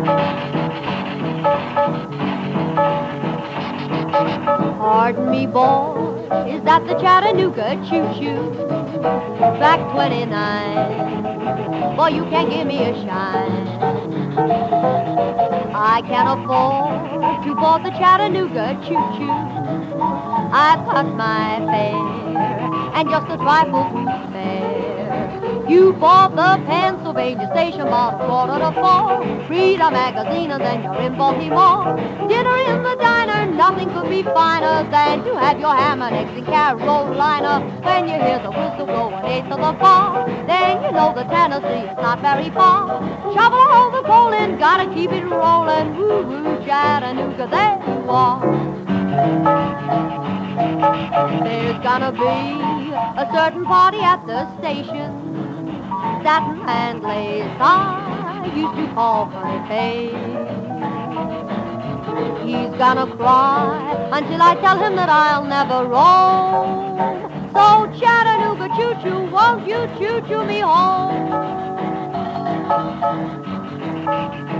Pardon me, boy, is that the Chattanooga choo-choo? Track 29, boy, you can't give me a shine. I can't afford to board the Chattanooga choo-choo. I've got my fare, and just a trifle to spare. You bought the Pennsylvania station about 3:45. Read a magazine and then you're in Baltimore. Dinner in the diner, nothing could be finer than to have your ham and eggs in Carolina. When you hear the whistle blow an eighth of the bar, then you know the Tennessee is not very far. Shovel all the coal in, gotta keep it rolling. Woo-woo, Chattanooga, there you are. There's gonna be a certain party at the station. That man Lace I used to call Honey Pay. He's gonna cry until I tell him that I'll never roam. So Chattanooga choo-choo, won't you choo-choo me home?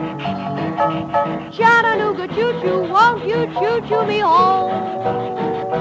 Chattanooga choo-choo, won't you choo-choo me home?